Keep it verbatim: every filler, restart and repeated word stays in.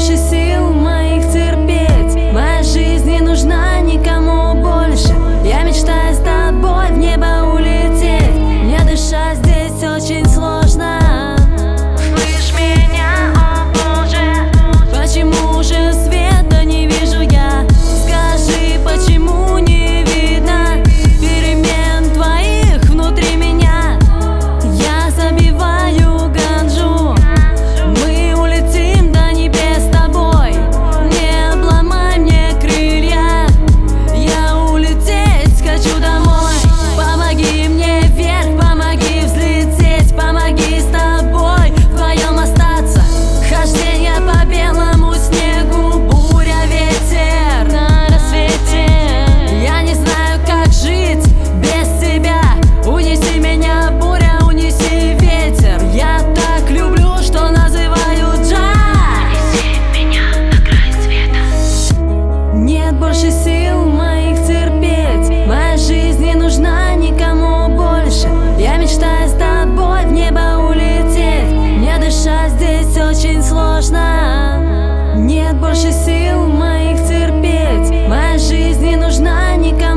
больше сил моих терпеть. Моя жизнь не нужна никому больше. Я мечтаю с тобой в небо улететь. Мне дышать здесь очень сложно. Слышь меня, о боже, почему же света не вижу я? Скажи, почему не видно перемен твоих внутри меня? Я забиваю ганжу, мы улетим до небес с тобой. Не обломай мне крылья, я улететь хочу домой. Помоги мне вверх, помоги взлететь, помоги с тобой вдвоем остаться. Хождение по белому снегу, буря, ветер на рассвете. Я не знаю, как жить без тебя. Унеси меня, буря, унеси ветер. Я так люблю, что называют джаз. Неси меня на край света. Нет больше сил моих терпеть. Моя жизнь не нужна никому больше. Я мечтаю с тобой в небо улететь. Мне дышать здесь очень сложно. Нет больше сил моих терпеть. Моя жизнь не нужна никому.